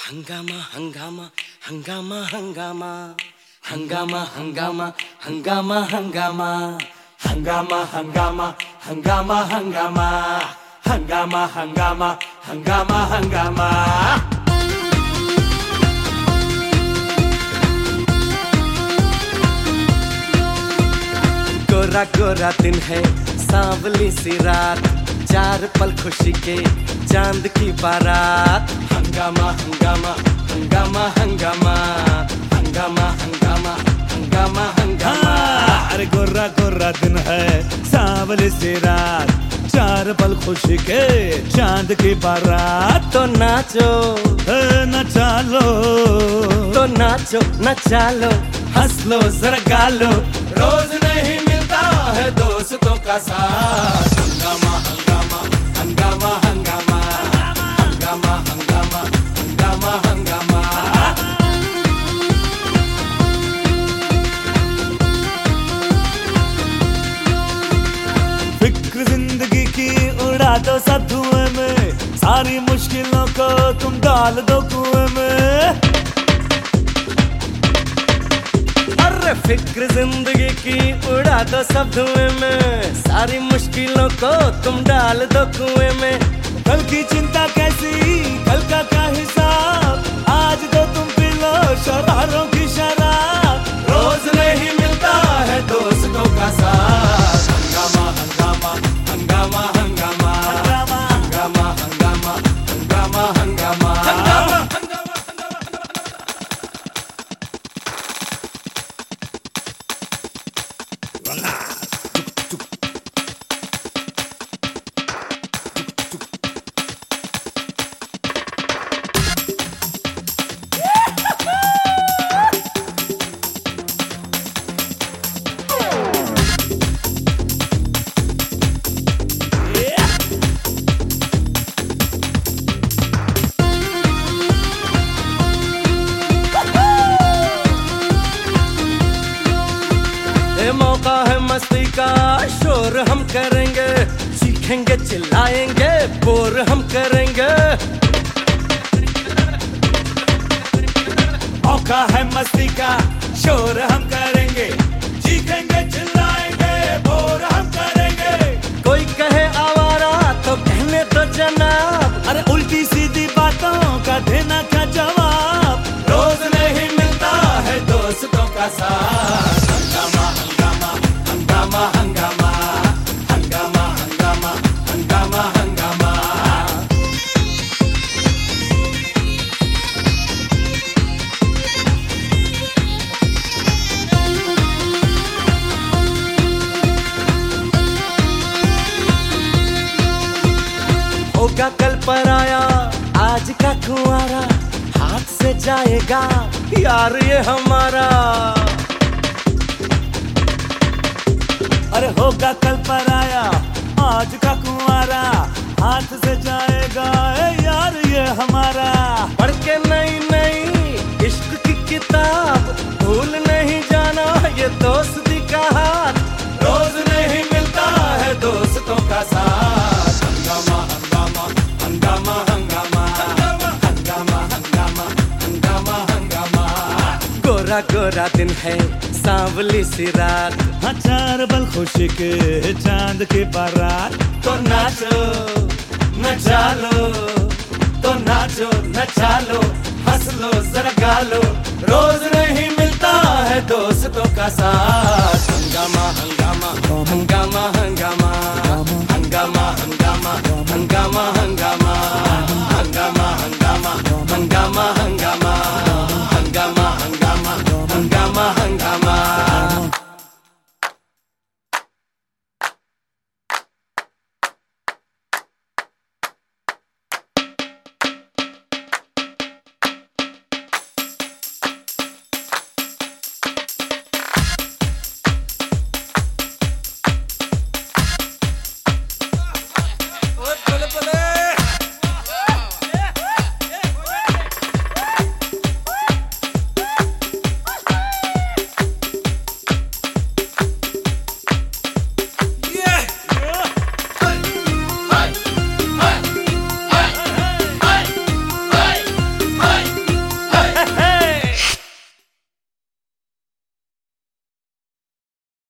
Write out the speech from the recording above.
हंगामा हंगामा हंगामा हंगामा हंगामा हंगामा हंगामा हंगामा हंगामा हंगामा हंगामा हंगामा हंगामा हंगामा हंगामा हंगामा। गोरा गोरा दिन है, सांवली सी रात, चार पल खुशी के चांद की बारात। हंगामा हंगामा हंगामा हंगामा हंगामा हंगामा हंगामा हंगामा। अरे गोरा गोरा दिन है, सांवली सी रात, चार पल खुशी के चांद की बारात। तो नाचो नचा लो, तो नाचो नचा लो, हंस लो जरा गा लो, रोज नहीं मिलता है दोस्तों का साथ। हंगामा हंगामा हंगामा हंगामा हंगामा हंगामा हंगामा हंगामा। फिक्र जिंदगी की उड़ा दो सब धुएं में, सारी मुश्किलों को तुम डाल दो कुएं में। अरे फिक्र जिंदगी की उड़ा दो सब धुएं में, सारी मुश्किलों को तुम डाल दो कुएं में। कल की चिंता कैसी, कल का क्या हिसाब, आज तो तुम पी लो शरारों की शराब। रोज नहीं मिलता है दोस्तों का साथ। हंगामा हंगामा हंगामा हंगामा हंगामा हंगामा हंगामा हंगामा। मौका है मस्ती का, शोर हम करेंगे, सीखेंगे चिल्लाएंगे, बोर हम करेंगे। मौका है मस्ती का, शोर हम करेंगे, चीखेंगे चिल्लाएंगे, बोर हम करेंगे। कोई कहे आवारा तो कहने दो जनाब, अरे उल्टी सीधी बातों का देना क्या जवाब। रोज नहीं मिलता है दोस्तों का साथ। हंगामा हंगामा हंगामा हंगामा हंगामा हंगामा हंगामा हंगामा। होगा कल पराया, आज का कुंवारा, हाथ से जाएगा यार ये हमारा। अरे होगा कल पराया, आज का कुंवारा, हाथ से जाएगा ए यार ये हमारा। पढ़ के नई नई इश्क की किताब, भूल नहीं जाना ये दोस्ती का हाथ। रोज नहीं मिलता है दोस्तों का साथ। हंगामा हंगामा हंगामा हंगामा हंगामा हंगामा हंगामा हंगामा। गोरा गोरा दिन है, सांवली सी रात, हाँ चार पल खुशी के चांद की बारात। तो नाचो नचा लो, तो नाचो नचा लो, हंस लो जरा गा लो, रोज नहीं मिलता है दोस्तों का साथ। हंगामा हंगामा हंगामा हंगामा हंगामा हंगामा हंगामा हंगामा।